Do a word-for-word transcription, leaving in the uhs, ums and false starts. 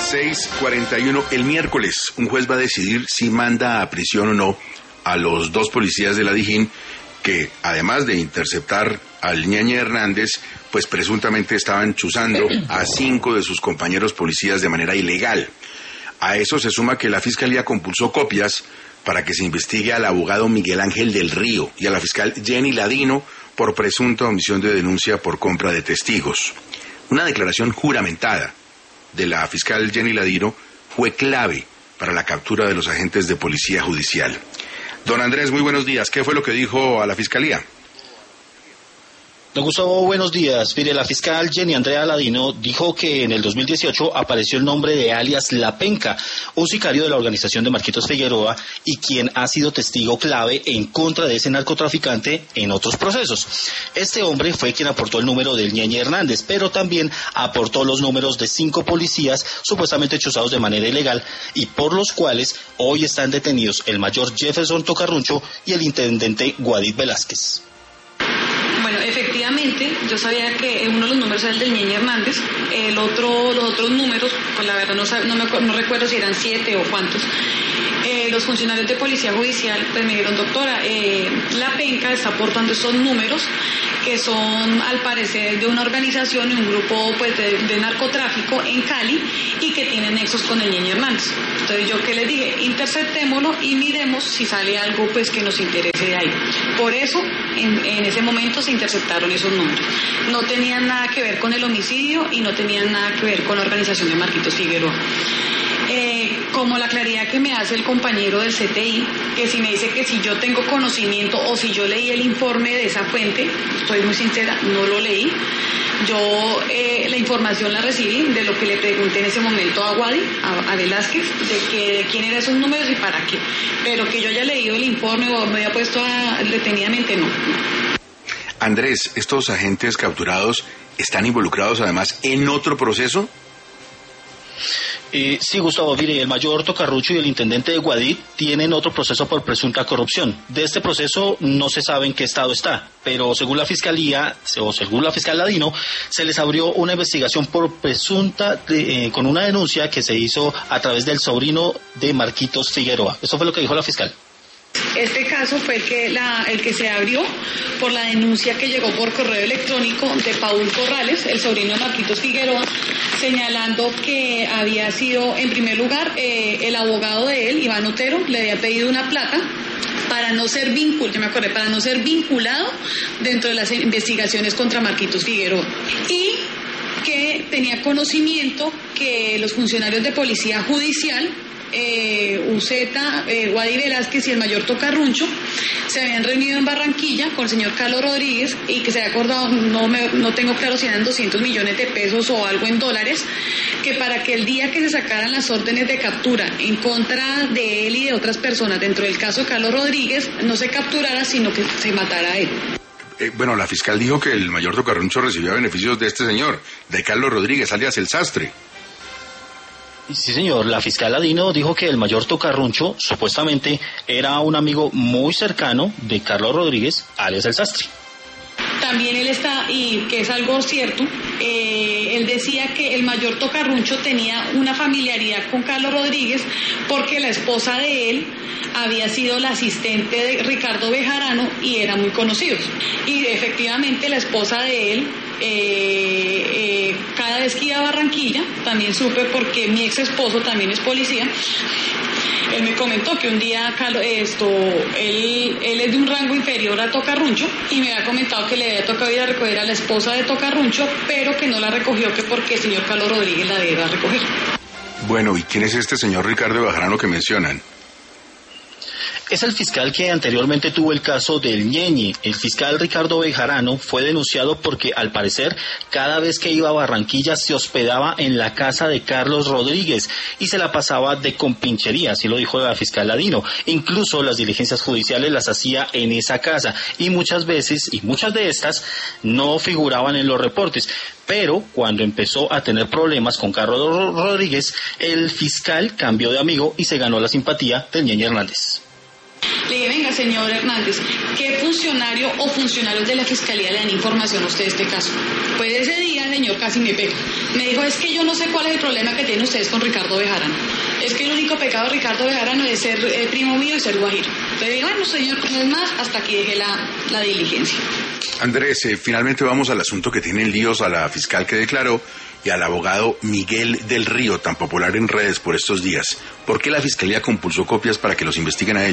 seis cuarenta y uno. El miércoles, un juez va a decidir si manda a prisión o no a los dos policías de la Dijín que, además de interceptar al Ñeñe Hernández, pues presuntamente estaban chuzando a cinco de sus compañeros policías de manera ilegal. A eso se suma que la Fiscalía compulsó copias para que se investigue al abogado Miguel Ángel del Río y a la fiscal Jenny Ladino por presunta omisión de denuncia por compra de testigos. Una declaración juramentada de la fiscal Jenny Ladino fue clave para la captura de los agentes de policía judicial. Don Andrés, muy buenos días. ¿Qué fue lo que dijo a la Fiscalía? Don Gustavo, buenos días. Mire, la fiscal Jenny Andrea Ladino dijo que en el dos mil dieciocho apareció el nombre de alias La Penca, un sicario de la organización de Marquitos Figueroa y quien ha sido testigo clave en contra de ese narcotraficante en otros procesos. Este hombre fue quien aportó el número del Ñeñe Hernández, pero también aportó los números de cinco policías supuestamente chuzados de manera ilegal y por los cuales hoy están detenidos el mayor Jefferson Tocarruncho y el intendente Guadid Velázquez. Bueno, efectivamente, yo sabía que uno de los números era el del Ñeñe Hernández, el otro, los otros números, pues la verdad no, no, me, no recuerdo si eran siete o cuántos. Eh, los funcionarios de policía judicial pues me dijeron, doctora, eh, La Penca está aportando estos números que son al parecer de una organización y un grupo pues de, de narcotráfico en Cali y que tienen nexos con el Ñeñe Hernández. Entonces yo que les dije, interceptémoslo y miremos si sale algo pues que nos interese de ahí. Por eso en, en ese momento se interceptaron esos números. No tenían nada que ver con el homicidio y no tenían nada que ver con la organización de Marquitos Figueroa. Eh, como la claridad que me hace el compañero del C T I, que si me dice que si yo tengo conocimiento o si yo leí el informe de esa fuente, estoy muy sincera, no lo leí. Yo eh, la información la recibí de lo que le pregunté en ese momento a Guadi, a, a Velázquez, de que de quién eran esos números y para qué. Pero que yo haya leído el informe o me haya puesto a, detenidamente, no. Andrés, ¿estos agentes capturados están involucrados además en otro proceso? Eh, sí, Gustavo, mire, el mayor Tocarruncho y el intendente de Guadid tienen otro proceso por presunta corrupción. De este proceso no se sabe en qué estado está, pero según la Fiscalía, o según la fiscal Ladino, se les abrió una investigación por presunta, de, eh, con una denuncia que se hizo a través del sobrino de Marquitos Figueroa. Eso fue lo que dijo la fiscal. Este caso fue el que, la, el que se abrió por la denuncia que llegó por correo electrónico de Paul Corrales, el sobrino de Marquitos Figueroa, señalando que había sido, en primer lugar, eh, el abogado de él, Iván Otero, le había pedido una plata para no ser vinculado, yo me acordé, para no ser vinculado dentro de las investigaciones contra Marquitos Figueroa. Y que tenía conocimiento que los funcionarios de policía judicial, Eh, Uceta, eh, Guadi Velázquez y el mayor Tocarruncho se habían reunido en Barranquilla con el señor Carlos Rodríguez y que se había acordado, no, me, no tengo claro si eran doscientos millones de pesos o algo en dólares, que para que el día que se sacaran las órdenes de captura en contra de él y de otras personas dentro del caso de Carlos Rodríguez no se capturara sino que se matara a él. Eh, bueno, la fiscal dijo que el mayor Tocarruncho recibía beneficios de este señor, de Carlos Rodríguez, alias el Sastre. Sí, señor. La fiscal Ladino dijo que el mayor Tocarruncho supuestamente era un amigo muy cercano de Carlos Rodríguez, alias el Sastre. También él está, y que es algo cierto, eh, él decía que el mayor Tocarruncho tenía una familiaridad con Carlos Rodríguez porque la esposa de él había sido la asistente de Ricardo Bejarano y eran muy conocidos. Y efectivamente la esposa de él, eh, eh, cada vez que iba a Barranquilla, también supe porque mi ex esposo también es policía, él me comentó que un día Carlos, esto, él, él es de un rango inferior a Tocarruncho y me había comentado que le había tocado ir a recoger a la esposa de Tocarruncho, pero que no la recogió, que porque el señor Carlos Rodríguez la debe recoger. Bueno, ¿y quién es este señor Ricardo Bejarano que mencionan? Es el fiscal que anteriormente tuvo el caso del Ñeñe. El fiscal Ricardo Bejarano fue denunciado porque, al parecer, cada vez que iba a Barranquilla se hospedaba en la casa de Carlos Rodríguez y se la pasaba de compinchería, así lo dijo la fiscal Ladino. Incluso las diligencias judiciales las hacía en esa casa y muchas veces, y muchas de estas, no figuraban en los reportes. Pero cuando empezó a tener problemas con Carlos Rodríguez, el fiscal cambió de amigo y se ganó la simpatía del Ñeñe Hernández. Le dije, venga, Venga, señor Hernández, ¿qué funcionario o funcionarios de la Fiscalía le dan información a usted de este caso? Pues ese día el señor casi me pega. Me dijo, es que yo no sé cuál es el problema que tienen ustedes con Ricardo Bejarano. Es que el único pecado de Ricardo Bejarano es ser eh, primo mío y ser guajiro. Entonces dije, bueno, señor, no es más, hasta aquí dejé la, la diligencia. Andrés, eh, finalmente vamos al asunto que tiene en líos a la fiscal que declaró y al abogado Miguel del Río, tan popular en redes por estos días. ¿Por qué la Fiscalía compulsó copias para que los investiguen a ellos?